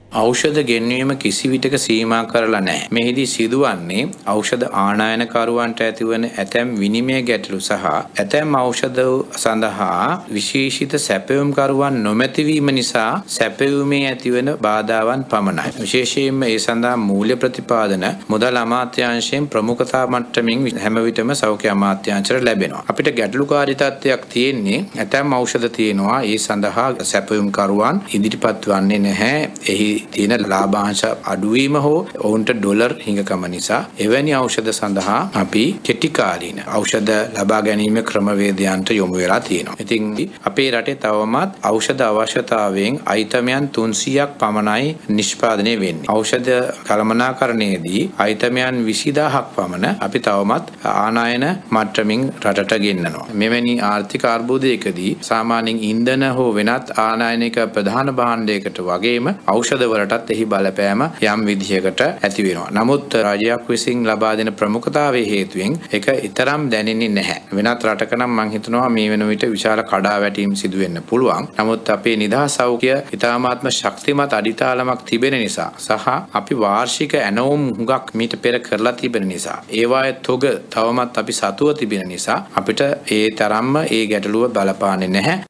ඖෂධ ගෙන්වීම කිසි විටක සීමා කරලා නැහැ. මෙහිදී සිදුවන්නේ ඖෂධ ආනයනකරුවන්ට ඇතිවන ඇතැම් විනිමය ගැටලු සහ ඇතැම් ඖෂධ සඳහා විශේෂිත සැපයුම්කරුවන් නොමැති වීම නිසා සැපයුමේ ඇතිවන බාධාවන් පමණයි. විශේෂයෙන්ම ඒ සඳහා මූල්‍ය ප්‍රතිපාදන මුදල් අමාත්‍යාංශයෙන් ප්‍රමුඛතා මට්ටමින් හැම විටම සෞඛ්‍ය අමාත්‍යාංශයට ලැබෙනවා. අපිට ගැටලුකාරී තත්ත්වයක් තියෙන්නේ ඇතැම් ඖෂධ තියෙනවා ඒ සඳහා සැපයුම්කරුවන් ඉදිරිපත් වන්නේ නැහැ. එහි තියෙන ලාභාංශ අඩුවීම හෝ ඔවුන්ට ඩොලර් හිඟකම නිසා එවැනි ඖෂධ සඳහා අපි කෙටි කාලීන ඖෂධ ලබා ගැනීම ක්‍රමවේදයන්ට යොමු වෙලා තියෙනවා. ඉතින් අපේ රටේ තවමත් ඖෂධ අවශ්‍යතාවයෙන් අයිතමයන් 300ක් පමණයි නිෂ්පාදනය වෙන්නේ. ඖෂධ කළමනාකරණයේදී අයිතමයන් 20000ක් පමණ අපි තවමත් ආනයන මට්ටමින් රටට ගෙන්නනවා. මෙවැනි ආර්ථික අර්බුදයකදී සාමාන්‍යයෙන් ඉන්ධන හෝ වෙනත් ආනයනික ප්‍රධාන භාණ්ඩයකට වගේම ඖෂධ වලටත් එහි බලපෑම යම් විදිහකට ඇති වෙනවා. නමුත් රජයක් විසින් ලබා දෙන ප්‍රමුඛතාවයේ හේතුවෙන් ඒක ඊතරම් දැනෙන්නේ නැහැ. වෙනත් රටක නම් මම හිතනවා මේ වෙන විට විශාල කඩාවැටීම් සිදු වෙන්න පුළුවන්. නමුත් අපේ නිදහස් සෞඛ්‍ය ඉතාමත්ම ශක්තිමත් අඩිතාලමක් තිබෙන නිසා සහ අපි වාර්ෂික ඇනවුම් හුඟක් මීට පෙර කරලා තිබෙන නිසා ඒවායේ තොග තවමත් අපි සතුව තිබෙන නිසා අපිට ඒ තරම්ම ඒ ගැටලුව බලපාන්නේ නැහැ.